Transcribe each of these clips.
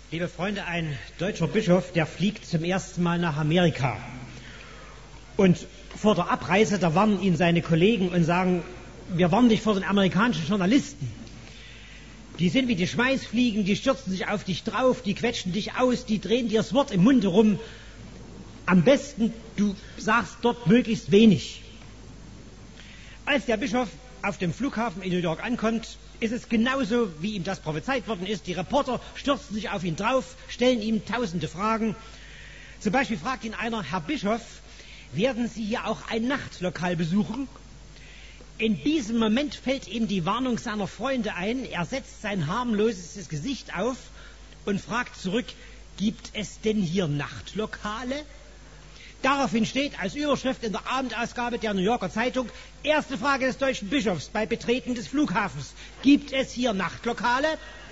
Liebe Freunde, ein deutscher Bischof, der fliegt zum ersten Mal nach Amerika. Und vor der Abreise, da warnen ihn seine Kollegen und sagen, wir warnen dich vor den amerikanischen Journalisten. Die sind wie die Schmeißfliegen, die stürzen sich auf dich drauf, die quetschen dich aus, die drehen dir das Wort im Munde rum. Am besten, du sagst dort möglichst wenig. Als der Bischof auf dem Flughafen in New York ankommt, ist es genauso, wie ihm das prophezeit worden ist. Die Reporter stürzen sich auf ihn drauf, stellen ihm tausende Fragen. Zum Beispiel fragt ihn einer, Herr Bischof, werden Sie hier auch ein Nachtlokal besuchen? In diesem Moment fällt ihm die Warnung seiner Freunde ein. Er setzt sein harmloses Gesicht auf und fragt zurück, gibt es denn hier Nachtlokale? Daraufhin steht als Überschrift in der Abendausgabe der New Yorker Zeitung, erste Frage des deutschen Bischofs bei Betreten des Flughafens. Gibt es hier Nachtlokale?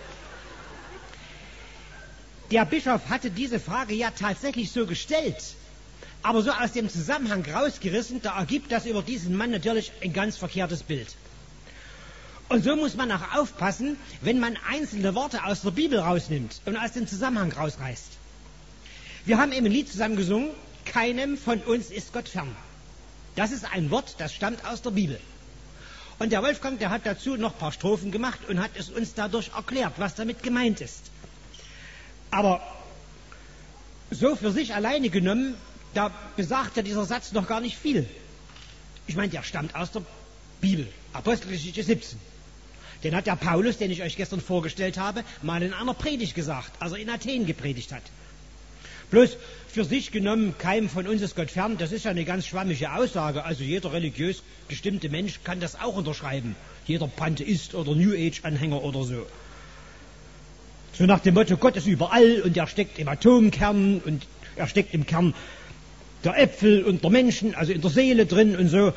Der Bischof hatte diese Frage ja tatsächlich so gestellt, aber so aus dem Zusammenhang rausgerissen, da ergibt das über diesen Mann natürlich ein ganz verkehrtes Bild. Und so muss man auch aufpassen, wenn man einzelne Worte aus der Bibel rausnimmt und aus dem Zusammenhang rausreißt. Wir haben eben ein Lied zusammen gesungen, keinem von uns ist Gott fern. Das ist ein Wort, das stammt aus der Bibel. Und der Wolfgang, der hat dazu noch ein paar Strophen gemacht und hat es uns dadurch erklärt, was damit gemeint ist. Aber so für sich alleine genommen, da besagt ja dieser Satz noch gar nicht viel. Ich meine, der stammt aus der Bibel, Apostelgeschichte 17. Den hat der Paulus, den ich euch gestern vorgestellt habe, mal in einer Predigt gesagt, als er in Athen gepredigt hat. Bloß für sich genommen, keinem von uns ist Gott fern, das ist ja eine ganz schwammige Aussage. Also jeder religiös gestimmte Mensch kann das auch unterschreiben. Jeder Pantheist oder New Age-Anhänger oder so. So nach dem Motto, Gott ist überall und er steckt im Atomkern und er steckt im Kern der Äpfel und der Menschen, also in der Seele drin und so.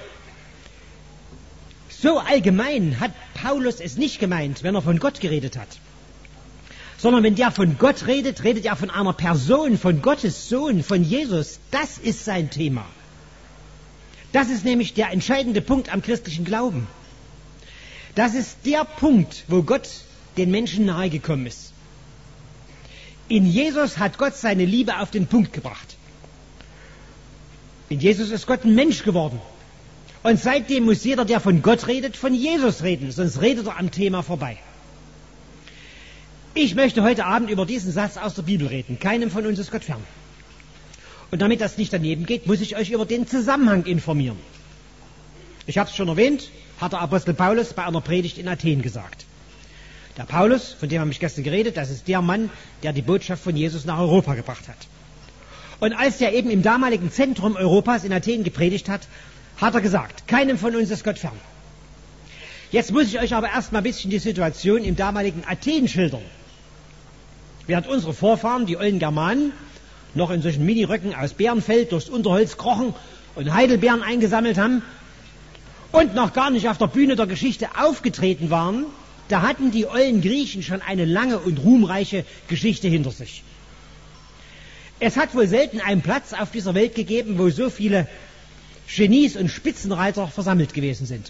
So allgemein hat Paulus es nicht gemeint, wenn er von Gott geredet hat. Sondern wenn der von Gott redet, redet er von einer Person, von Gottes Sohn, von Jesus. Das ist sein Thema. Das ist nämlich der entscheidende Punkt am christlichen Glauben. Das ist der Punkt, wo Gott den Menschen nahegekommen ist. In Jesus hat Gott seine Liebe auf den Punkt gebracht. In Jesus ist Gott ein Mensch geworden. Und seitdem muss jeder, der von Gott redet, von Jesus reden, sonst redet er am Thema vorbei. Ich möchte heute Abend über diesen Satz aus der Bibel reden. Keinem von uns ist Gott fern. Und damit das nicht daneben geht, muss ich euch über den Zusammenhang informieren. Ich habe es schon erwähnt, hat der Apostel Paulus bei einer Predigt in Athen gesagt. Der Paulus, von dem habe ich gestern geredet, das ist der Mann, der die Botschaft von Jesus nach Europa gebracht hat. Und als er eben im damaligen Zentrum Europas in Athen gepredigt hat, hat er gesagt, keinem von uns ist Gott fern. Jetzt muss ich euch aber erstmal ein bisschen die Situation im damaligen Athen schildern. Während unsere Vorfahren, die ollen Germanen, noch in solchen Miniröcken aus Bärenfell durchs Unterholz krochen und Heidelbeeren eingesammelt haben und noch gar nicht auf der Bühne der Geschichte aufgetreten waren, da hatten die ollen Griechen schon eine lange und ruhmreiche Geschichte hinter sich. Es hat wohl selten einen Platz auf dieser Welt gegeben, wo so viele Genies und Spitzenreiter versammelt gewesen sind.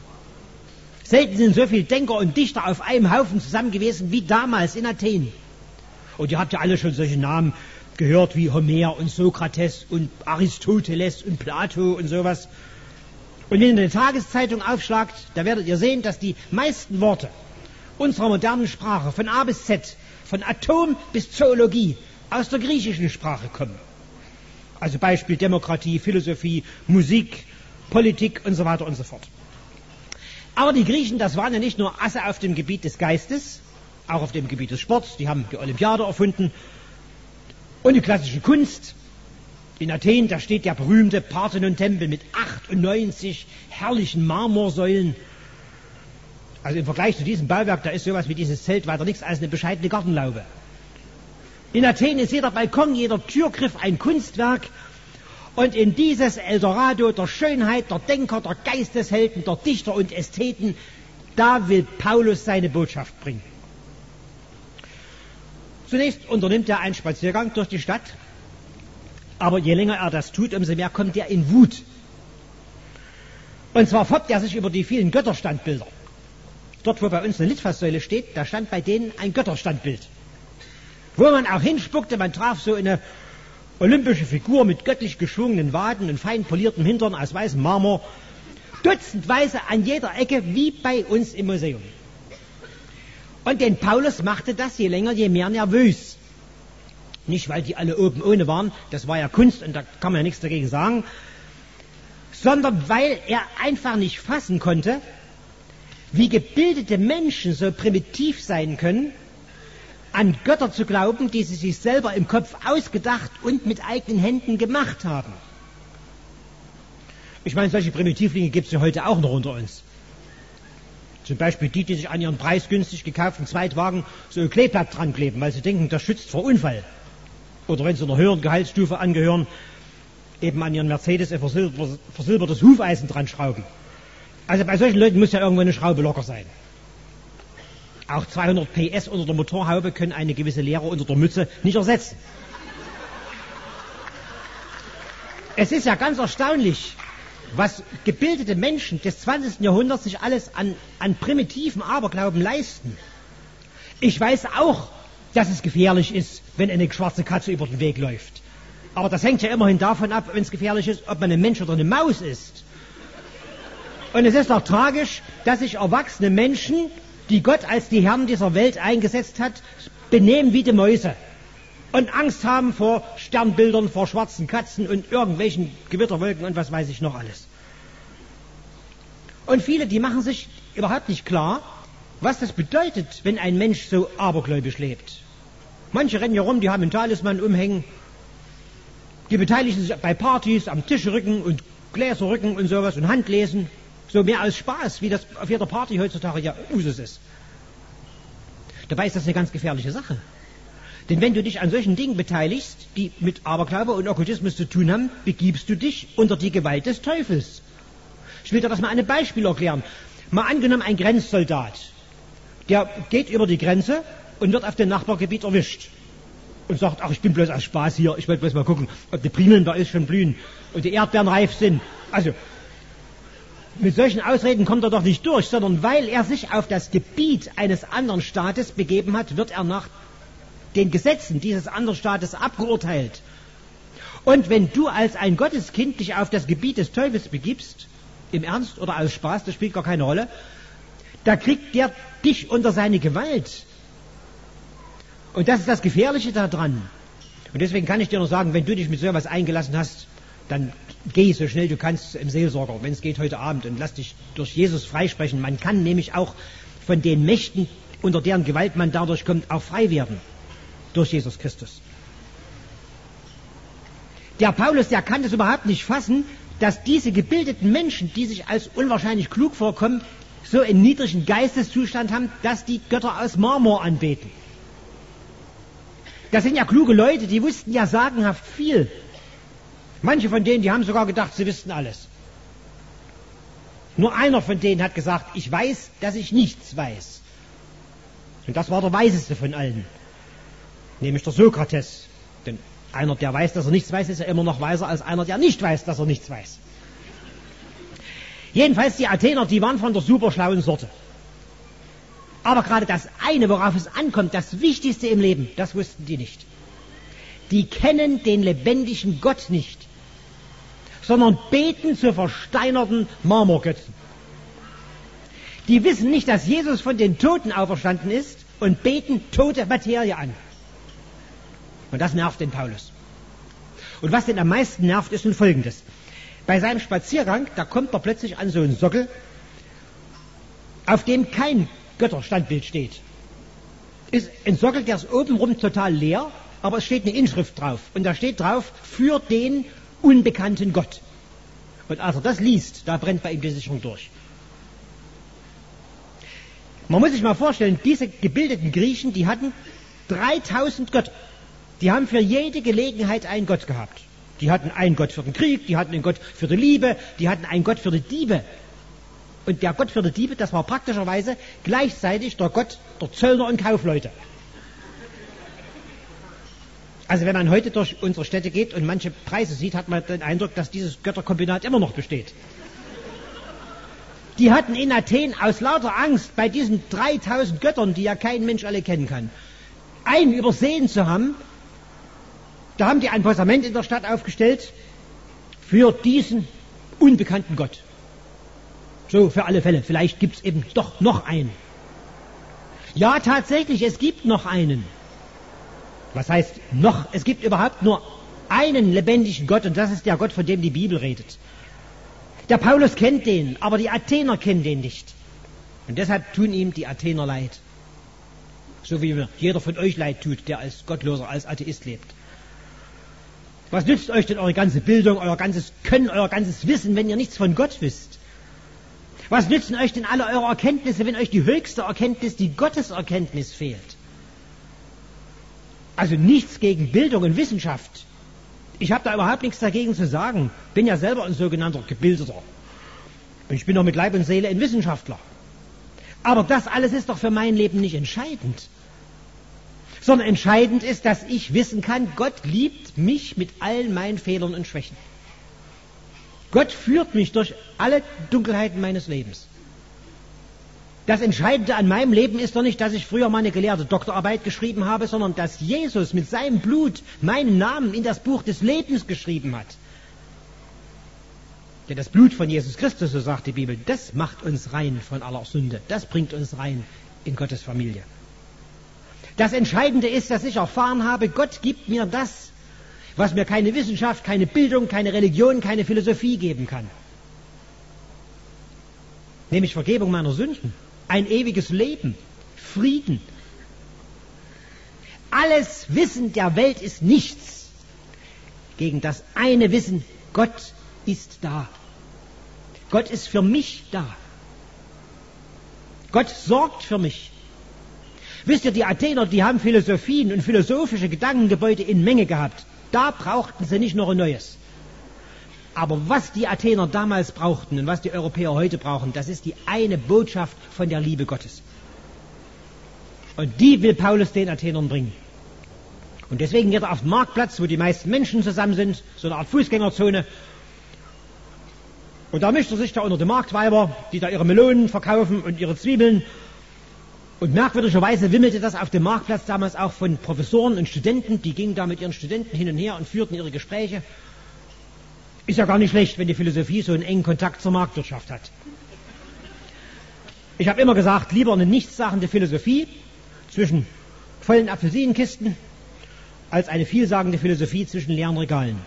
Selten sind so viele Denker und Dichter auf einem Haufen zusammen gewesen wie damals in Athen. Und ihr habt ja alle schon solche Namen gehört wie Homer und Sokrates und Aristoteles und Plato und sowas. Und wenn ihr eine Tageszeitung aufschlagt, da werdet ihr sehen, dass die meisten Worte unserer modernen Sprache von A bis Z, von Atom bis Zoologie, aus der griechischen Sprache kommen. Also Beispiel Demokratie, Philosophie, Musik, Politik und so weiter und so fort. Aber die Griechen, das waren ja nicht nur Asse auf dem Gebiet des Geistes, auch auf dem Gebiet des Sports, die haben die Olympiade erfunden und die klassische Kunst. In Athen, da steht der berühmte Parthenon-Tempel mit 98 herrlichen Marmorsäulen. Also im Vergleich zu diesem Bauwerk, da ist sowas wie dieses Zelt weiter nichts als eine bescheidene Gartenlaube. In Athen ist jeder Balkon, jeder Türgriff ein Kunstwerk. Und in dieses Eldorado der Schönheit, der Denker, der Geisteshelden, der Dichter und Ästheten, da will Paulus seine Botschaft bringen. Zunächst unternimmt er einen Spaziergang durch die Stadt, aber je länger er das tut, umso mehr kommt er in Wut. Und zwar foppt er sich über die vielen Götterstandbilder. Dort, wo bei uns eine Litfaßsäule steht, da stand bei denen ein Götterstandbild. wo man auch hinspuckte. Man traf so eine olympische Figur mit göttlich geschwungenen Waden und fein poliertem Hintern aus weißem Marmor, dutzendweise an jeder Ecke, wie bei uns im Museum. Und den Paulus machte das je länger, je mehr nervös. Nicht, weil die alle oben ohne waren, das war ja Kunst und da kann man ja nichts dagegen sagen, sondern weil er einfach nicht fassen konnte, wie gebildete Menschen so primitiv sein können, an Götter zu glauben, die sie sich selber im Kopf ausgedacht und mit eigenen Händen gemacht haben. Ich meine, solche Primitivlinge gibt es ja heute auch noch unter uns. Zum Beispiel die sich an ihren preisgünstig gekauften Zweitwagen so ein Kleeblatt dran kleben, weil sie denken, das schützt vor Unfall. Oder wenn sie einer höheren Gehaltsstufe angehören, eben an ihren Mercedes ein versilbertes Hufeisen dran schrauben. Also bei solchen Leuten muss ja irgendwo eine Schraube locker sein. Auch 200 PS unter der Motorhaube können eine gewisse Leere unter der Mütze nicht ersetzen. Es ist ja ganz erstaunlich, was gebildete Menschen des 20. Jahrhunderts sich alles an primitiven Aberglauben leisten. Ich weiß auch, dass es gefährlich ist, wenn eine schwarze Katze über den Weg läuft. Aber das hängt ja immerhin davon ab, wenn es gefährlich ist, ob man ein Mensch oder eine Maus ist. Und es ist doch tragisch, dass sich erwachsene Menschen, die Gott als die Herren dieser Welt eingesetzt hat, benehmen wie die Mäuse. Und Angst haben vor Sternbildern, vor schwarzen Katzen und irgendwelchen Gewitterwolken und was weiß ich noch alles. Und viele, die machen sich überhaupt nicht klar, was das bedeutet, wenn ein Mensch so abergläubisch lebt. Manche rennen ja rum, die haben einen Talisman umhängen, die beteiligen sich bei Partys am Tischrücken und Gläserrücken und sowas und Handlesen. So mehr als Spaß, wie das auf jeder Party heutzutage ja Usus ist. Dabei ist das eine ganz gefährliche Sache. Denn wenn du dich an solchen Dingen beteiligst, die mit Aberglaube und Okkultismus zu tun haben, begibst du dich unter die Gewalt des Teufels. Ich will dir das mal an einem Beispiel erklären. Mal angenommen, ein Grenzsoldat, der geht über die Grenze und wird auf dem Nachbargebiet erwischt. Und sagt, ach, ich bin bloß aus Spaß hier, ich wollte bloß mal gucken, ob die Primeln bei uns schon blühen und die Erdbeeren reif sind. Also, mit solchen Ausreden kommt er doch nicht durch, sondern weil er sich auf das Gebiet eines anderen Staates begeben hat, wird er nach den Gesetzen dieses anderen Staates abgeurteilt. Und wenn du als ein Gotteskind dich auf das Gebiet des Teufels begibst, im Ernst oder aus Spaß, das spielt gar keine Rolle, da kriegt der dich unter seine Gewalt. Und das ist das Gefährliche daran. Und deswegen kann ich dir nur sagen, wenn du dich mit so etwas eingelassen hast, dann geh so schnell du kannst im Seelsorger, wenn es geht heute Abend, und lass dich durch Jesus freisprechen. Man kann nämlich auch von den Mächten, unter deren Gewalt man dadurch kommt, auch frei werden. Durch Jesus Christus. Der Paulus, der kann das überhaupt nicht fassen, dass diese gebildeten Menschen, die sich als unwahrscheinlich klug vorkommen, so einen niedrigen Geisteszustand haben, dass die Götter aus Marmor anbeten. Das sind ja kluge Leute, die wussten ja sagenhaft viel. Manche von denen, die haben sogar gedacht, sie wüssten alles. Nur einer von denen hat gesagt, ich weiß, dass ich nichts weiß. Und das war der Weiseste von allen, nämlich der Sokrates. Denn einer, der weiß, dass er nichts weiß, ist ja immer noch weiser als einer, der nicht weiß, dass er nichts weiß. Jedenfalls die Athener, die waren von der superschlauen Sorte. Aber gerade das eine, worauf es ankommt, das Wichtigste im Leben, das wussten die nicht. Die kennen den lebendigen Gott nicht, sondern beten zu versteinerten Marmorgötzen. Die wissen nicht, dass Jesus von den Toten auferstanden ist und beten tote Materie an. Und das nervt den Paulus. Und was den am meisten nervt, ist nun Folgendes. Bei seinem Spaziergang, da kommt er plötzlich an so einen Sockel, auf dem kein Götterstandbild steht. Ist ein Sockel, der ist obenrum total leer, aber es steht eine Inschrift drauf. Und da steht drauf, für den unbekannten Gott. Und als er das liest, da brennt bei ihm die Sicherung durch. Man muss sich mal vorstellen, diese gebildeten Griechen, die hatten 3000 Götter. Die haben für jede Gelegenheit einen Gott gehabt. Die hatten einen Gott für den Krieg, die hatten einen Gott für die Liebe, die hatten einen Gott für die Diebe. Und der Gott für die Diebe, das war praktischerweise gleichzeitig der Gott der Zöllner und Kaufleute. Also wenn man heute durch unsere Städte geht und manche Preise sieht, hat man den Eindruck, dass dieses Götterkombinat immer noch besteht. Die hatten in Athen aus lauter Angst bei diesen 3000 Göttern, die ja kein Mensch alle kennen kann, einen übersehen zu haben. Da haben die ein Postament in der Stadt aufgestellt für diesen unbekannten Gott. So, für alle Fälle. Vielleicht gibt es eben doch noch einen. Ja, tatsächlich, es gibt noch einen. Was heißt noch? Es gibt überhaupt nur einen lebendigen Gott, und das ist der Gott, von dem die Bibel redet. Der Paulus kennt den, aber die Athener kennen den nicht. Und deshalb tun ihm die Athener leid. So wie mir jeder von euch leid tut, der als Gottloser, als Atheist lebt. Was nützt euch denn eure ganze Bildung, euer ganzes Können, euer ganzes Wissen, wenn ihr nichts von Gott wisst? Was nützen euch denn alle eure Erkenntnisse, wenn euch die höchste Erkenntnis, die Gotteserkenntnis fehlt? Also nichts gegen Bildung und Wissenschaft. Ich habe da überhaupt nichts dagegen zu sagen. Bin ja selber ein sogenannter Gebildeter. Und ich bin doch mit Leib und Seele ein Wissenschaftler. Aber das alles ist doch für mein Leben nicht entscheidend. Sondern entscheidend ist, dass ich wissen kann, Gott liebt mich mit allen meinen Fehlern und Schwächen. Gott führt mich durch alle Dunkelheiten meines Lebens. Das Entscheidende an meinem Leben ist doch nicht, dass ich früher mal eine gelehrte Doktorarbeit geschrieben habe, sondern dass Jesus mit seinem Blut meinen Namen in das Buch des Lebens geschrieben hat. Denn das Blut von Jesus Christus, so sagt die Bibel, das macht uns rein von aller Sünde. Das bringt uns rein in Gottes Familie. Das Entscheidende ist, dass ich erfahren habe, Gott gibt mir das, was mir keine Wissenschaft, keine Bildung, keine Religion, keine Philosophie geben kann. Nämlich Vergebung meiner Sünden, ein ewiges Leben, Frieden. Alles Wissen der Welt ist nichts gegen das eine Wissen, Gott ist da. Gott ist für mich da. Gott sorgt für mich. Wisst ihr, die Athener, die haben Philosophien und philosophische Gedankengebäude in Menge gehabt. Da brauchten sie nicht noch ein neues. Aber was die Athener damals brauchten und was die Europäer heute brauchen, das ist die eine Botschaft von der Liebe Gottes. Und die will Paulus den Athenern bringen. Und deswegen geht er auf den Marktplatz, wo die meisten Menschen zusammen sind, so eine Art Fußgängerzone. Und da mischt er sich da unter die Marktweiber, die da ihre Melonen verkaufen und ihre Zwiebeln. Und merkwürdigerweise wimmelte das auf dem Marktplatz damals auch von Professoren und Studenten. Die gingen da mit ihren Studenten hin und her und führten ihre Gespräche. Ist ja gar nicht schlecht, wenn die Philosophie so einen engen Kontakt zur Marktwirtschaft hat. Ich habe immer gesagt, lieber eine nichtssagende Philosophie zwischen vollen Apfelsinenkisten als eine vielsagende Philosophie zwischen leeren Regalen.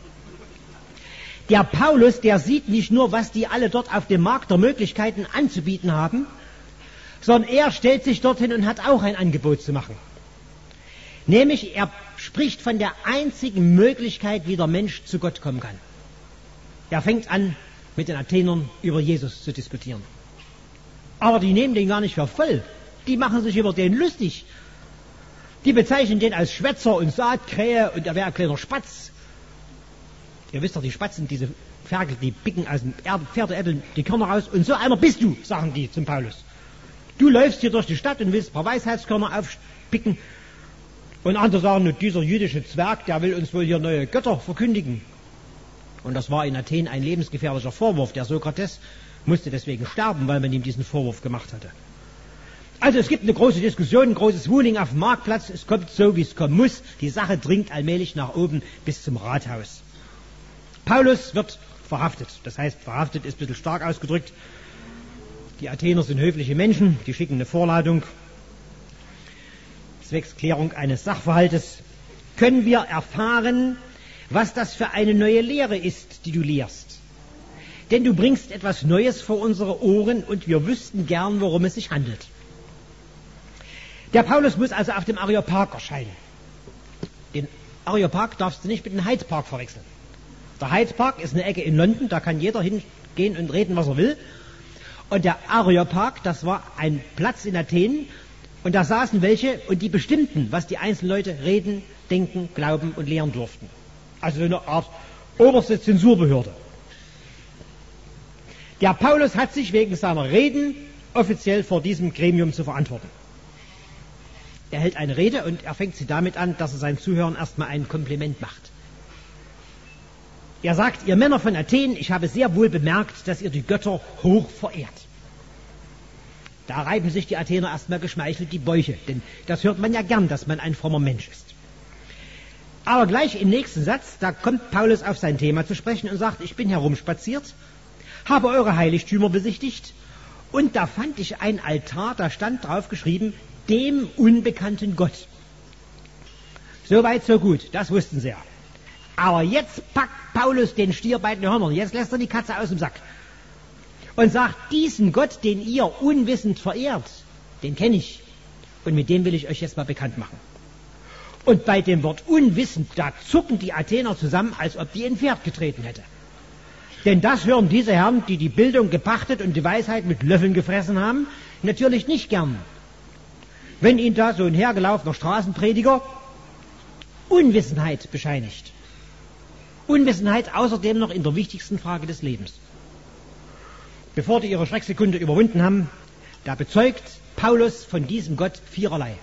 Der Paulus, der sieht nicht nur, was die alle dort auf dem Markt der Möglichkeiten anzubieten haben, sondern er stellt sich dorthin und hat auch ein Angebot zu machen. Nämlich, er spricht von der einzigen Möglichkeit, wie der Mensch zu Gott kommen kann. Er fängt an, mit den Athenern über Jesus zu diskutieren. Aber die nehmen den gar nicht für voll. Die machen sich über den lustig. Die bezeichnen den als Schwätzer und Saatkrähe und er wäre ein kleiner Spatz. Ihr wisst doch, die Spatzen, diese Ferkel, die picken aus dem Pferdeäppeln die Körner raus. Und so einer bist du, sagen die zum Paulus. Du läufst hier durch die Stadt und willst ein paar Weisheitskörner aufpicken. Und andere sagen, dieser jüdische Zwerg, der will uns wohl hier neue Götter verkündigen. Und das war in Athen ein lebensgefährlicher Vorwurf. Der Sokrates musste deswegen sterben, weil man ihm diesen Vorwurf gemacht hatte. Also es gibt eine große Diskussion, ein großes Wuling auf dem Marktplatz. Es kommt so, wie es kommen muss. Die Sache dringt allmählich nach oben bis zum Rathaus. Paulus wird verhaftet. Das heißt, verhaftet ist ein bisschen stark ausgedrückt. Die Athener sind höfliche Menschen, die schicken eine Vorladung. Zwecks Klärung eines Sachverhaltes können wir erfahren, was das für eine neue Lehre ist, die du lehrst. Denn du bringst etwas Neues vor unsere Ohren und wir wüssten gern, worum es sich handelt. Der Paulus muss also auf dem Areopag erscheinen. Den Areopag darfst du nicht mit dem Hyde Park verwechseln. Der Hyde Park ist eine Ecke in London, da kann jeder hingehen und reden, was er will. Und der Areopag, das war ein Platz in Athen und da saßen welche und die bestimmten, was die einzelnen Leute reden, denken, glauben und lehren durften. Also so eine Art oberste Zensurbehörde. Der Paulus hat sich wegen seiner Reden offiziell vor diesem Gremium zu verantworten. Er hält eine Rede und er fängt sie damit an, dass er seinen Zuhörern erstmal ein Kompliment macht. Er sagt, ihr Männer von Athen, ich habe sehr wohl bemerkt, dass ihr die Götter hoch verehrt. Da reiben sich die Athener erstmal geschmeichelt die Bäuche, denn das hört man ja gern, dass man ein frommer Mensch ist. Aber gleich im nächsten Satz, da kommt Paulus auf sein Thema zu sprechen und sagt, ich bin herumspaziert, habe eure Heiligtümer besichtigt und da fand ich ein Altar, da stand drauf geschrieben, dem unbekannten Gott. Soweit, so gut, das wussten sie ja. Aber jetzt packt Paulus den Stier bei den Hörnern, jetzt lässt er die Katze aus dem Sack und sagt, diesen Gott, den ihr unwissend verehrt, den kenne ich und mit dem will ich euch jetzt mal bekannt machen. Und bei dem Wort unwissend, da zucken die Athener zusammen, als ob die in ein Pferd getreten hätte. Denn das hören diese Herren, die die Bildung gepachtet und die Weisheit mit Löffeln gefressen haben, natürlich nicht gern. Wenn ihnen da so ein hergelaufener Straßenprediger Unwissenheit bescheinigt. Unwissenheit außerdem noch in der wichtigsten Frage des Lebens. Bevor die ihre Schrecksekunde überwunden haben, da bezeugt Paulus von diesem Gott viererlei.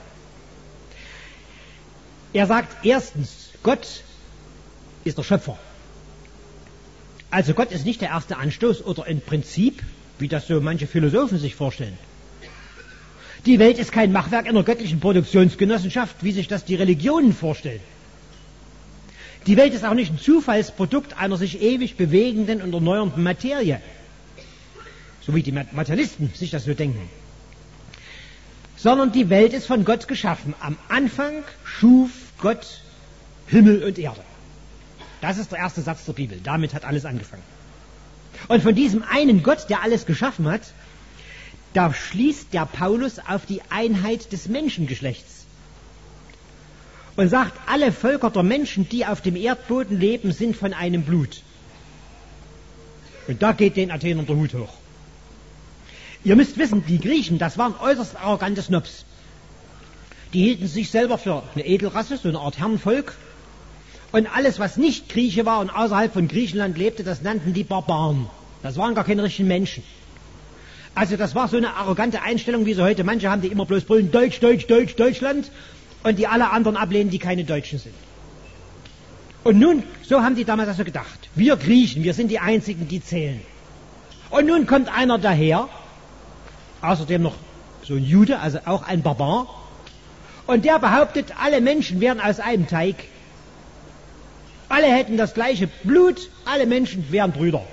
Er sagt erstens, Gott ist der Schöpfer. Also Gott ist nicht der erste Anstoß oder ein Prinzip, wie das so manche Philosophen sich vorstellen. Die Welt ist kein Machwerk einer göttlichen Produktionsgenossenschaft, wie sich das die Religionen vorstellen. Die Welt ist auch nicht ein Zufallsprodukt einer sich ewig bewegenden und erneuernden Materie, so wie die Materialisten sich das so denken. Sondern die Welt ist von Gott geschaffen. Am Anfang schuf Gott Himmel und Erde. Das ist der erste Satz der Bibel. Damit hat alles angefangen. Und von diesem einen Gott, der alles geschaffen hat, da schließt der Paulus auf die Einheit des Menschengeschlechts. Und sagt, alle Völker der Menschen, die auf dem Erdboden leben, sind von einem Blut. Und da geht den Athenern der Hut hoch. Ihr müsst wissen, die Griechen, das waren äußerst arrogante Snobs. Die hielten sich selber für eine Edelrasse, so eine Art Herrenvolk. Und alles, was nicht Grieche war und außerhalb von Griechenland lebte, das nannten die Barbaren. Das waren gar keine richtigen Menschen. Also das war so eine arrogante Einstellung, wie sie heute manche haben, die immer bloß brüllen, Deutsch, Deutsch, Deutsch, Deutschland, und die alle anderen ablehnen, die keine Deutschen sind. Und nun, so haben die damals also gedacht, wir Griechen, wir sind die Einzigen, die zählen. Und nun kommt einer daher, außerdem noch so ein Jude, also auch ein Barbar, und der behauptet, alle Menschen wären aus einem Teig. Alle hätten das gleiche Blut, alle Menschen wären Brüder.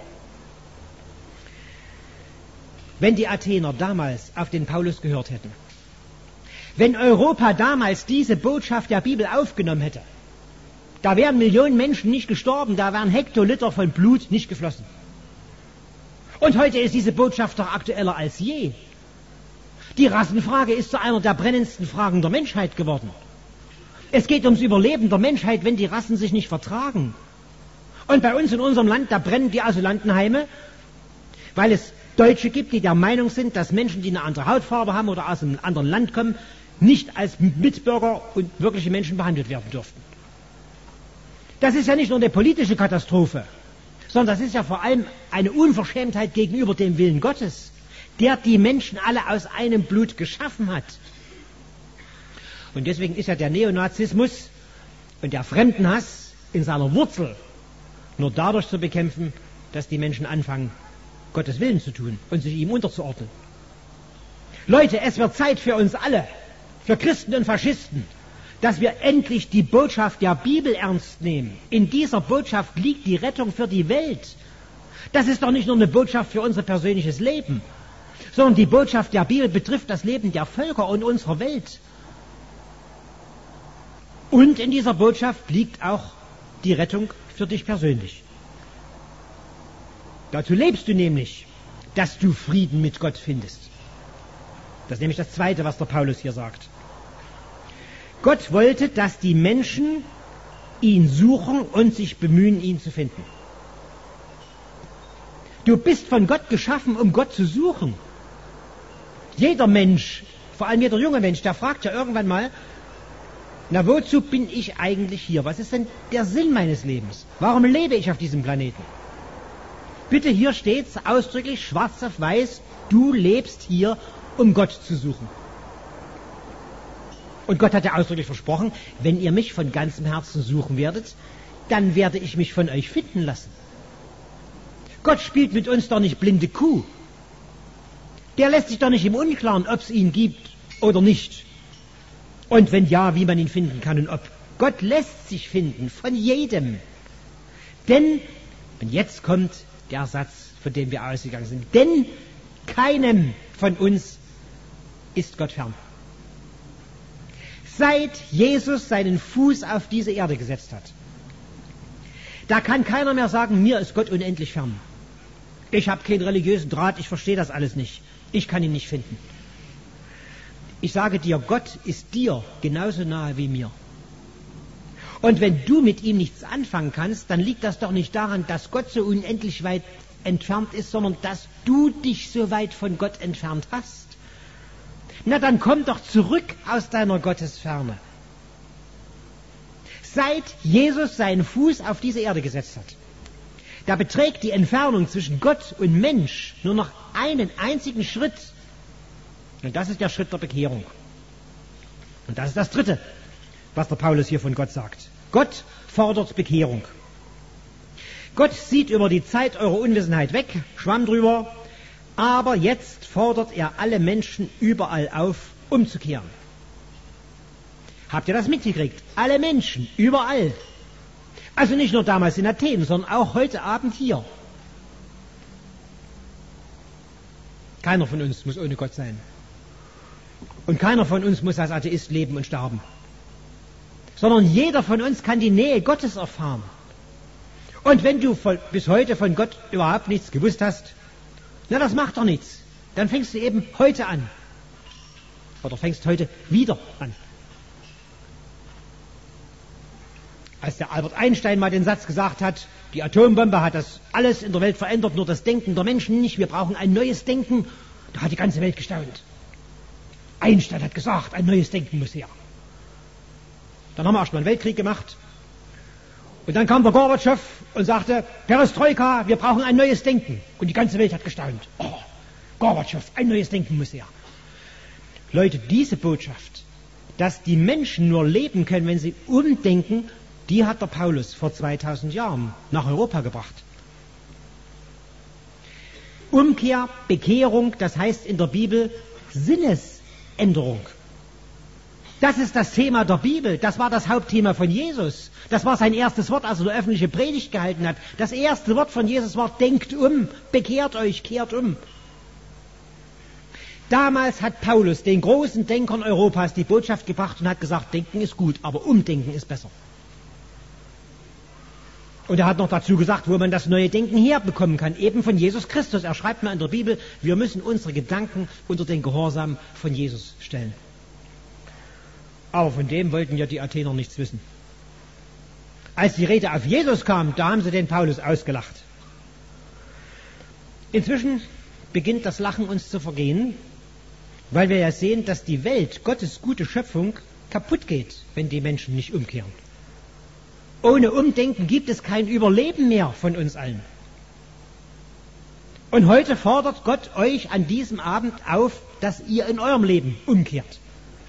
Wenn die Athener damals auf den Paulus gehört hätten, wenn Europa damals diese Botschaft der Bibel aufgenommen hätte, da wären Millionen Menschen nicht gestorben, da wären Hektoliter von Blut nicht geflossen. Und heute ist diese Botschaft doch aktueller als je. Die Rassenfrage ist zu einer der brennendsten Fragen der Menschheit geworden. Es geht ums Überleben der Menschheit, wenn die Rassen sich nicht vertragen. Und bei uns in unserem Land, da brennen die Asylantenheime, weil es Deutsche gibt, die der Meinung sind, dass Menschen, die eine andere Hautfarbe haben oder aus einem anderen Land kommen, nicht als Mitbürger und wirkliche Menschen behandelt werden dürften. Das ist ja nicht nur eine politische Katastrophe, sondern das ist ja vor allem eine Unverschämtheit gegenüber dem Willen Gottes, der die Menschen alle aus einem Blut geschaffen hat. Und deswegen ist ja der Neonazismus und der Fremdenhass in seiner Wurzel nur dadurch zu bekämpfen, dass die Menschen anfangen, Gottes Willen zu tun und sich ihm unterzuordnen. Leute, es wird Zeit für uns alle, für Christen und Faschisten, dass wir endlich die Botschaft der Bibel ernst nehmen. In dieser Botschaft liegt die Rettung für die Welt. Das ist doch nicht nur eine Botschaft für unser persönliches Leben, sondern die Botschaft der Bibel betrifft das Leben der Völker und unserer Welt. Und in dieser Botschaft liegt auch die Rettung für dich persönlich. Dazu lebst du nämlich, dass du Frieden mit Gott findest. Das ist nämlich das Zweite, was der Paulus hier sagt. Gott wollte, dass die Menschen ihn suchen und sich bemühen, ihn zu finden. Du bist von Gott geschaffen, um Gott zu suchen. Jeder Mensch, vor allem jeder junge Mensch, der fragt ja irgendwann mal, na, wozu bin ich eigentlich hier? Was ist denn der Sinn meines Lebens? Warum lebe ich auf diesem Planeten? Bitte, hier steht's ausdrücklich schwarz auf weiß, du lebst hier, um Gott zu suchen. Und Gott hat ja ausdrücklich versprochen, wenn ihr mich von ganzem Herzen suchen werdet, dann werde ich mich von euch finden lassen. Gott spielt mit uns doch nicht blinde Kuh. Der lässt sich doch nicht im Unklaren, ob es ihn gibt oder nicht. Und wenn ja, wie man ihn finden kann und ob. Gott lässt sich finden, von jedem. Denn, und jetzt kommt der Satz, von dem wir ausgegangen sind, denn keinem von uns ist Gott fern. Seit Jesus seinen Fuß auf diese Erde gesetzt hat, da kann keiner mehr sagen, mir ist Gott unendlich fern. Ich habe keinen religiösen Draht, ich verstehe das alles nicht. Ich kann ihn nicht finden. Ich sage dir, Gott ist dir genauso nahe wie mir. Und wenn du mit ihm nichts anfangen kannst, dann liegt das doch nicht daran, dass Gott so unendlich weit entfernt ist, sondern dass du dich so weit von Gott entfernt hast. Na, dann komm doch zurück aus deiner Gottesferne. Seit Jesus seinen Fuß auf diese Erde gesetzt hat, da beträgt die Entfernung zwischen Gott und Mensch nur noch einen einzigen Schritt. Und das ist der Schritt der Bekehrung. Und das ist das Dritte, was der Paulus hier von Gott sagt. Gott fordert Bekehrung. Gott sieht über die Zeit eurer Unwissenheit weg, schwamm drüber, aber jetzt fordert er alle Menschen überall auf, umzukehren. Habt ihr das mitgekriegt? Alle Menschen, überall. Also nicht nur damals in Athen, sondern auch heute Abend hier. Keiner von uns muss ohne Gott sein. Und keiner von uns muss als Atheist leben und sterben. Sondern jeder von uns kann die Nähe Gottes erfahren. Und wenn du bis heute von Gott überhaupt nichts gewusst hast, na, das macht doch nichts. Dann fängst du eben heute an. Oder fängst heute wieder an. Als der Albert Einstein mal den Satz gesagt hat, die Atombombe hat das alles in der Welt verändert, nur das Denken der Menschen nicht, wir brauchen ein neues Denken, da hat die ganze Welt gestaunt. Einstein hat gesagt, ein neues Denken muss her. Dann haben wir erst mal einen Weltkrieg gemacht. Und dann kam der Gorbatschow und sagte, Perestroika, wir brauchen ein neues Denken. Und die ganze Welt hat gestaunt. Oh, Gorbatschow, ein neues Denken muss her. Leute, diese Botschaft, dass die Menschen nur leben können, wenn sie umdenken, die hat der Paulus vor 2000 Jahren nach Europa gebracht. Umkehr, Bekehrung, das heißt in der Bibel Sinnesänderung. Das ist das Thema der Bibel. Das war das Hauptthema von Jesus. Das war sein erstes Wort, als er eine öffentliche Predigt gehalten hat. Das erste Wort von Jesus war, denkt um, bekehrt euch, kehrt um. Damals hat Paulus den großen Denkern Europas die Botschaft gebracht und hat gesagt, Denken ist gut, aber Umdenken ist besser. Und er hat noch dazu gesagt, wo man das neue Denken herbekommen kann, eben von Jesus Christus. Er schreibt mal in der Bibel, wir müssen unsere Gedanken unter den Gehorsam von Jesus stellen. Aber von dem wollten ja die Athener nichts wissen. Als die Rede auf Jesus kam, da haben sie den Paulus ausgelacht. Inzwischen beginnt das Lachen uns zu vergehen, weil wir ja sehen, dass die Welt, Gottes gute Schöpfung, kaputt geht, wenn die Menschen nicht umkehren. Ohne Umdenken gibt es kein Überleben mehr von uns allen. Und heute fordert Gott euch an diesem Abend auf, dass ihr in eurem Leben umkehrt.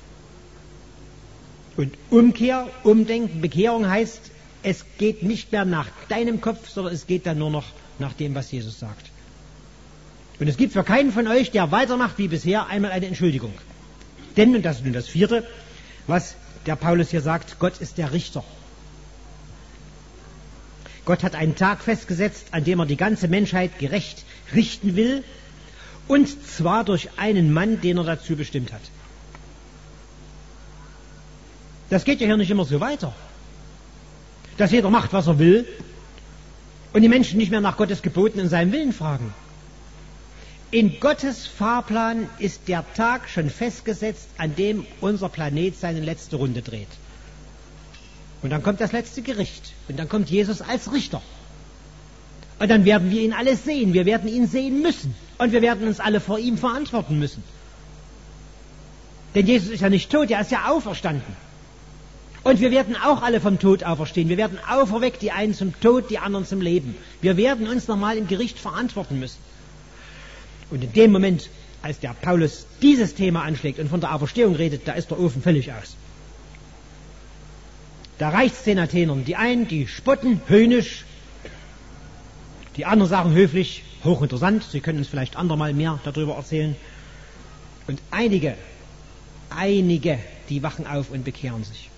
Und Umkehr, Umdenken, Bekehrung heißt, es geht nicht mehr nach deinem Kopf, sondern es geht dann nur noch nach dem, was Jesus sagt. Und es gibt für keinen von euch, der weitermacht wie bisher, einmal eine Entschuldigung. Denn, und das ist nun das Vierte, was der Paulus hier sagt, Gott ist der Richter. Gott hat einen Tag festgesetzt, an dem er die ganze Menschheit gerecht richten will, und zwar durch einen Mann, den er dazu bestimmt hat. Das geht ja hier nicht immer so weiter, dass jeder macht, was er will und die Menschen nicht mehr nach Gottes Geboten und seinem Willen fragen. In Gottes Fahrplan ist der Tag schon festgesetzt, an dem unser Planet seine letzte Runde dreht. Und dann kommt das letzte Gericht und dann kommt Jesus als Richter. Und dann werden wir ihn alle sehen, wir werden ihn sehen müssen und wir werden uns alle vor ihm verantworten müssen. Denn Jesus ist ja nicht tot, er ist ja auferstanden. Und wir werden auch alle vom Tod auferstehen. Wir werden auferweckt, die einen zum Tod, die anderen zum Leben. Wir werden uns nochmal im Gericht verantworten müssen. Und in dem Moment, als der Paulus dieses Thema anschlägt und von der Auferstehung redet, da ist der Ofen völlig aus. Da reicht's den Athenern. Die einen, die spotten, höhnisch. Die anderen sagen höflich, hochinteressant. Sie können uns vielleicht andermal mehr darüber erzählen. Und einige, die wachen auf und bekehren sich.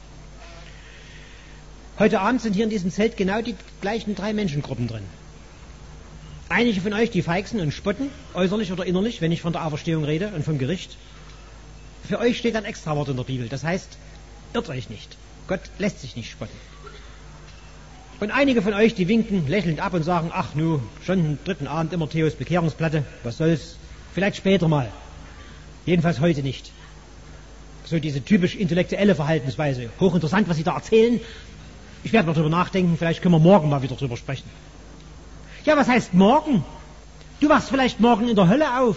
Heute Abend sind hier in diesem Zelt genau die gleichen 3 Menschengruppen drin. Einige von euch, die feixen und spotten, äußerlich oder innerlich, wenn ich von der Auferstehung rede und vom Gericht. Für euch steht ein Extrawort in der Bibel. Das heißt, irrt euch nicht. Gott lässt sich nicht spotten. Und einige von euch, die winken lächelnd ab und sagen, ach nu, schon am 3. Abend immer Theos Bekehrungsplatte, was soll's, vielleicht später mal. Jedenfalls heute nicht. So diese typisch intellektuelle Verhaltensweise. Hochinteressant, was Sie da erzählen. Ich werde mal drüber nachdenken, vielleicht können wir morgen mal wieder drüber sprechen. Ja, was heißt morgen? Du wachst vielleicht morgen in der Hölle auf.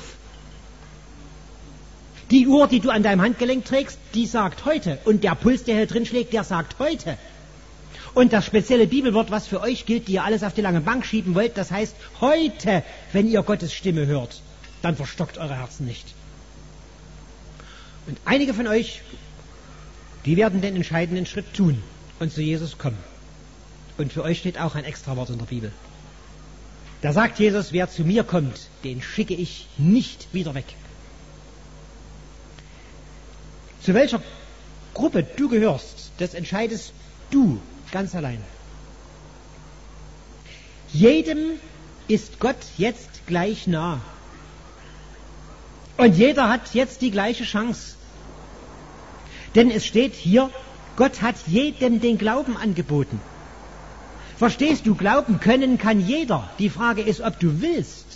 Die Uhr, die du an deinem Handgelenk trägst, die sagt heute. Und der Puls, der hier drin schlägt, der sagt heute. Und das spezielle Bibelwort, was für euch gilt, die ihr alles auf die lange Bank schieben wollt, das heißt heute, wenn ihr Gottes Stimme hört, dann verstockt eure Herzen nicht. Und einige von euch, die werden den entscheidenden Schritt tun und zu Jesus kommen. Und für euch steht auch ein Extrawort in der Bibel. Da sagt Jesus, wer zu mir kommt, den schicke ich nicht wieder weg. Zu welcher Gruppe du gehörst, das entscheidest du ganz allein. Jedem ist Gott jetzt gleich nah. Und jeder hat jetzt die gleiche Chance. Denn es steht hier, Gott hat jedem den Glauben angeboten. Verstehst du, glauben können kann jeder. Die Frage ist, ob du willst.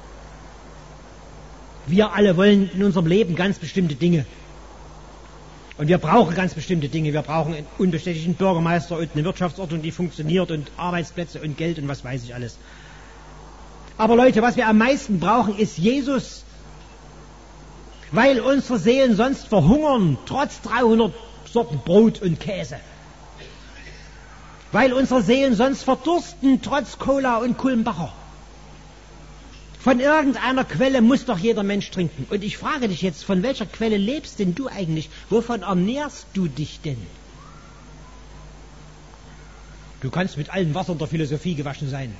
Wir alle wollen in unserem Leben ganz bestimmte Dinge. Und wir brauchen ganz bestimmte Dinge. Wir brauchen einen unbestechlichen Bürgermeister und eine Wirtschaftsordnung, die funktioniert und Arbeitsplätze und Geld und was weiß ich alles. Aber Leute, was wir am meisten brauchen, ist Jesus. Weil unsere Seelen sonst verhungern, trotz 300 Sorten Brot und Käse. Weil unsere Seelen sonst verdursten, trotz Cola und Kulmbacher. Von irgendeiner Quelle muss doch jeder Mensch trinken. Und ich frage dich jetzt, von welcher Quelle lebst denn du eigentlich? Wovon ernährst du dich denn? Du kannst mit allen Wassern der Philosophie gewaschen sein.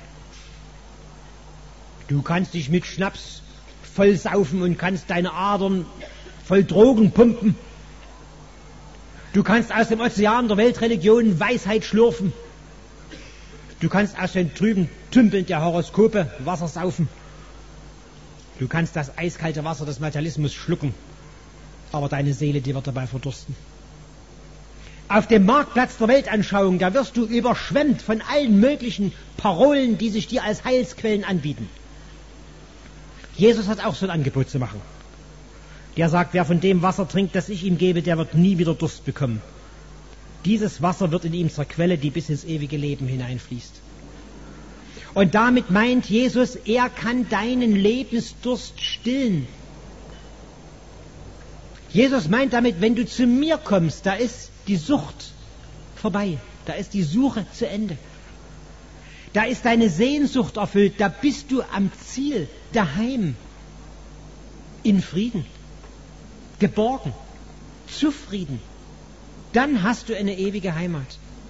Du kannst dich mit Schnaps voll saufen und kannst deine Adern voll Drogen pumpen. Du kannst aus dem Ozean der Weltreligionen Weisheit schlürfen. Du kannst aus den trüben Tümpeln der Horoskope Wasser saufen. Du kannst das eiskalte Wasser des Materialismus schlucken, aber deine Seele, die wird dabei verdursten. Auf dem Marktplatz der Weltanschauung, da wirst du überschwemmt von allen möglichen Parolen, die sich dir als Heilsquellen anbieten. Jesus hat auch so ein Angebot zu machen. Der sagt, wer von dem Wasser trinkt, das ich ihm gebe, der wird nie wieder Durst bekommen. Dieses Wasser wird in ihm zur Quelle, die bis ins ewige Leben hineinfließt. Und damit meint Jesus, er kann deinen Lebensdurst stillen. Jesus meint damit, wenn du zu mir kommst, da ist die Sucht vorbei, da ist die Suche zu Ende. Da ist deine Sehnsucht erfüllt, da bist du am Ziel, daheim, in Frieden, geborgen, zufrieden. Dann hast du eine ewige Heimat.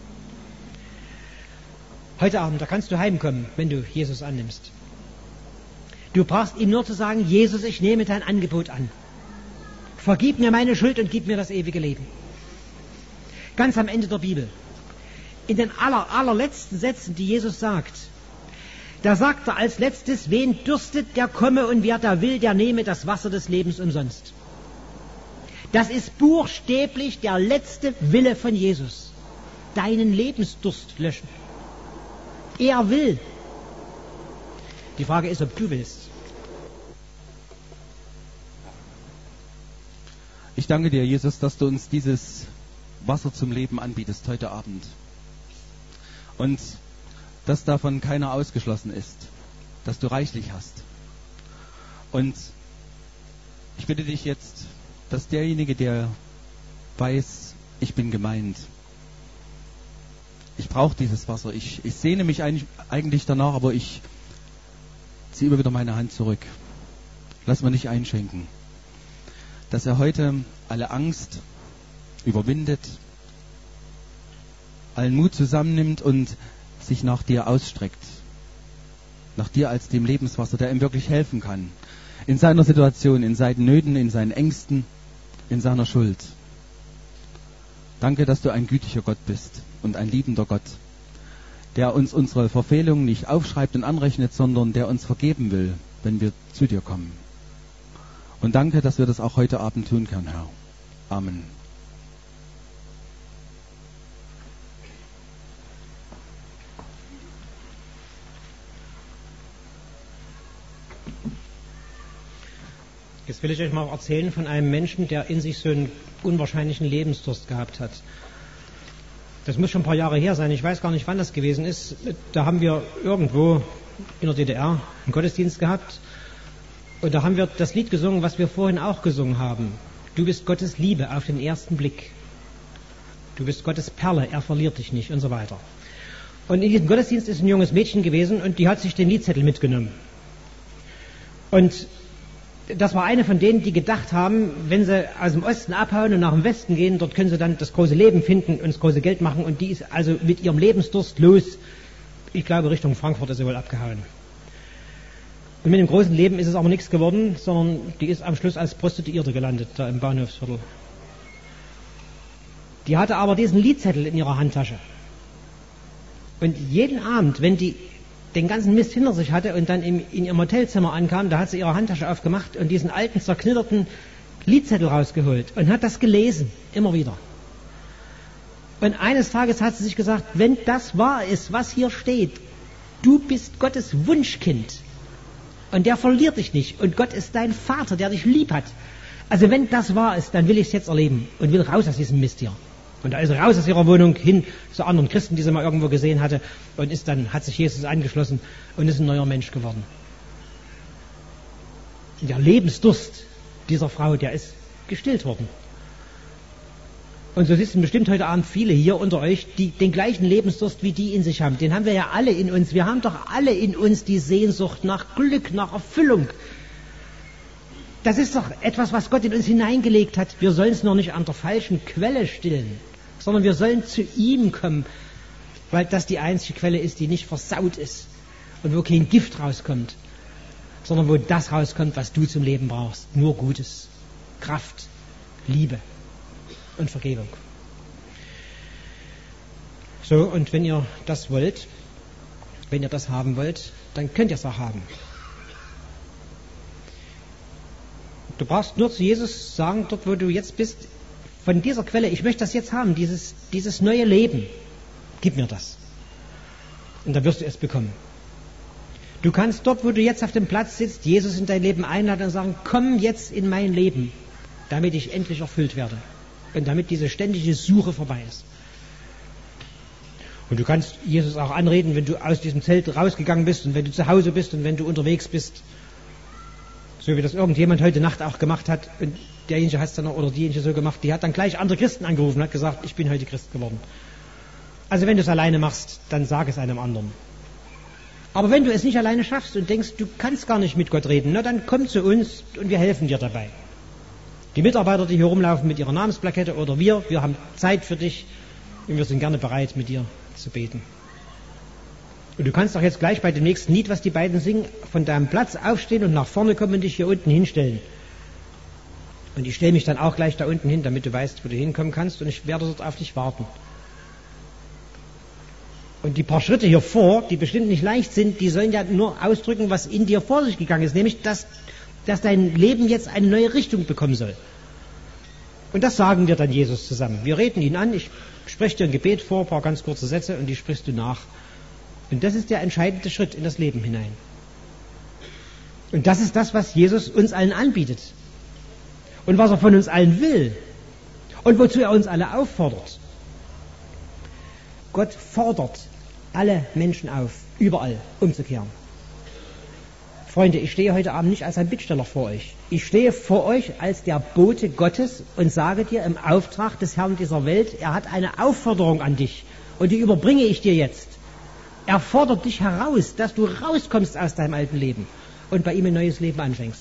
Heute Abend, da kannst du heimkommen, wenn du Jesus annimmst. Du brauchst ihm nur zu sagen, Jesus, ich nehme dein Angebot an. Vergib mir meine Schuld und gib mir das ewige Leben. Ganz am Ende der Bibel, in den allerletzten Sätzen, die Jesus sagt, da sagt er als letztes, wen dürstet, der komme, und wer da will, der nehme das Wasser des Lebens umsonst. Das ist buchstäblich der letzte Wille von Jesus. Deinen Lebensdurst löschen. Er will. Die Frage ist, ob du willst. Ich danke dir, Jesus, dass du uns dieses Wasser zum Leben anbietest heute Abend. Und dass davon keiner ausgeschlossen ist. Dass du reichlich hast. Und ich bitte dich jetzt, dass derjenige, der weiß, ich bin gemeint, ich brauche dieses Wasser, ich sehne mich eigentlich danach, aber ich ziehe immer wieder meine Hand zurück. Lass mir nicht einschenken. Dass er heute alle Angst überwindet, allen Mut zusammennimmt und sich nach dir ausstreckt. Nach dir als dem Lebenswasser, der ihm wirklich helfen kann. in seiner Situation, in seinen Nöten, in seinen Ängsten, in seiner Schuld. Danke, dass du ein gütiger Gott bist und ein liebender Gott, der uns unsere Verfehlungen nicht aufschreibt und anrechnet, sondern der uns vergeben will, wenn wir zu dir kommen. Und danke, dass wir das auch heute Abend tun können, Herr. Amen. Jetzt will ich euch mal erzählen von einem Menschen, der in sich so einen unwahrscheinlichen Lebensdurst gehabt hat. Das muss schon ein paar Jahre her sein, ich weiß gar nicht, wann das gewesen ist. Da haben wir irgendwo in der DDR einen Gottesdienst gehabt und da haben wir das Lied gesungen, was wir vorhin auch gesungen haben. Du bist Gottes Liebe auf den ersten Blick. Du bist Gottes Perle, er verliert dich nicht und so weiter. Und in diesem Gottesdienst ist ein junges Mädchen gewesen und die hat sich den Liedzettel mitgenommen. Und das war eine von denen, die gedacht haben, wenn sie aus dem Osten abhauen und nach dem Westen gehen, dort können sie dann das große Leben finden und das große Geld machen. Und die ist also mit ihrem Lebensdurst los, ich glaube Richtung Frankfurt ist sie wohl abgehauen. Und mit dem großen Leben ist es aber nichts geworden, sondern die ist am Schluss als Prostituierte gelandet, da im Bahnhofsviertel. Die hatte aber diesen Liedzettel in ihrer Handtasche. Und jeden Abend, wenn die den ganzen Mist hinter sich hatte und dann in ihrem Hotelzimmer ankam, da hat sie ihre Handtasche aufgemacht und diesen alten, zerknitterten Liedzettel rausgeholt und hat das gelesen, immer wieder. Und eines Tages hat sie sich gesagt, wenn das wahr ist, was hier steht, du bist Gottes Wunschkind und der verliert dich nicht und Gott ist dein Vater, der dich lieb hat. Also wenn das wahr ist, dann will ich es jetzt erleben und will raus aus diesem Mist hier. Und da ist sie raus aus ihrer Wohnung hin zu anderen Christen, die sie mal irgendwo gesehen hatte und hat sich Jesus angeschlossen und ist ein neuer Mensch geworden. Und der Lebensdurst dieser Frau, der ist gestillt worden. Und so sitzen bestimmt heute Abend viele hier unter euch, die den gleichen Lebensdurst wie die in sich haben. Den haben wir ja alle in uns. Wir haben doch alle in uns die Sehnsucht nach Glück, nach Erfüllung. Das ist doch etwas, was Gott in uns hineingelegt hat. Wir sollen es noch nicht an der falschen Quelle stillen, sondern wir sollen zu ihm kommen, weil das die einzige Quelle ist, die nicht versaut ist und wo kein Gift rauskommt, sondern wo das rauskommt, was du zum Leben brauchst. Nur Gutes, Kraft, Liebe und Vergebung. So, und wenn ihr das wollt, wenn ihr das haben wollt, dann könnt ihr es auch haben. Du brauchst nur zu Jesus sagen, dort wo du jetzt bist, von dieser Quelle, ich möchte das jetzt haben, dieses neue Leben, gib mir das. Und dann wirst du es bekommen. Du kannst dort, wo du jetzt auf dem Platz sitzt, Jesus in dein Leben einladen und sagen, komm jetzt in mein Leben, damit ich endlich erfüllt werde und damit diese ständige Suche vorbei ist. Und du kannst Jesus auch anreden, wenn du aus diesem Zelt rausgegangen bist und wenn du zu Hause bist und wenn du unterwegs bist. So wie das irgendjemand heute Nacht auch gemacht hat und derjenige hat es dann oder diejenige so gemacht, die hat dann gleich andere Christen angerufen und hat gesagt, ich bin heute Christ geworden. Also wenn du es alleine machst, dann sag es einem anderen. Aber wenn du es nicht alleine schaffst und denkst, du kannst gar nicht mit Gott reden, na dann komm zu uns und wir helfen dir dabei. Die Mitarbeiter, die hier rumlaufen mit ihrer Namensplakette oder wir haben Zeit für dich und wir sind gerne bereit, mit dir zu beten. Und du kannst auch jetzt gleich bei dem nächsten Lied, was die beiden singen, von deinem Platz aufstehen und nach vorne kommen und dich hier unten hinstellen. Und ich stelle mich dann auch gleich da unten hin, damit du weißt, wo du hinkommen kannst und ich werde dort auf dich warten. Und die paar Schritte hier vor, die bestimmt nicht leicht sind, die sollen ja nur ausdrücken, was in dir vor sich gegangen ist, nämlich, dass dein Leben jetzt eine neue Richtung bekommen soll. Und das sagen wir dann Jesus zusammen. Wir reden ihn an, ich spreche dir ein Gebet vor, ein paar ganz kurze Sätze und die sprichst du nach. Und das ist der entscheidende Schritt in das Leben hinein. Und das ist das, was Jesus uns allen anbietet. Und was er von uns allen will. Und wozu er uns alle auffordert. Gott fordert alle Menschen auf, überall umzukehren. Freunde, ich stehe heute Abend nicht als ein Bittsteller vor euch. Ich stehe vor euch als der Bote Gottes und sage dir im Auftrag des Herrn dieser Welt, er hat eine Aufforderung an dich. Und die überbringe ich dir jetzt. Er fordert dich heraus, dass du rauskommst aus deinem alten Leben und bei ihm ein neues Leben anfängst.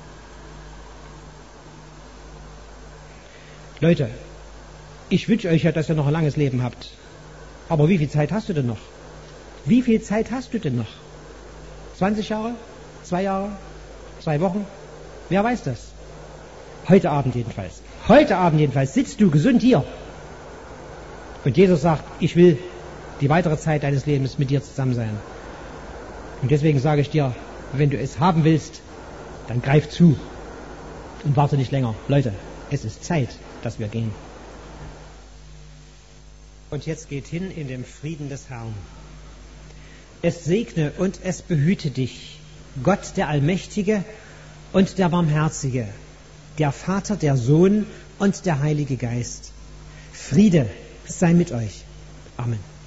Leute, ich wünsche euch ja, dass ihr noch ein langes Leben habt. Aber wie viel Zeit hast du denn noch? Wie viel Zeit hast du denn noch? 20 Jahre? 2 Jahre? 2 Wochen? Wer weiß das? Heute Abend jedenfalls. Heute Abend jedenfalls sitzt du gesund hier. Und Jesus sagt, ich will die weitere Zeit deines Lebens mit dir zusammen sein. Und deswegen sage ich dir, wenn du es haben willst, dann greif zu und warte nicht länger. Leute, es ist Zeit, dass wir gehen. Und jetzt geht hin in dem Frieden des Herrn. Es segne und es behüte dich, Gott der Allmächtige und der Barmherzige, der Vater, der Sohn und der Heilige Geist. Friede sei mit euch. Amen.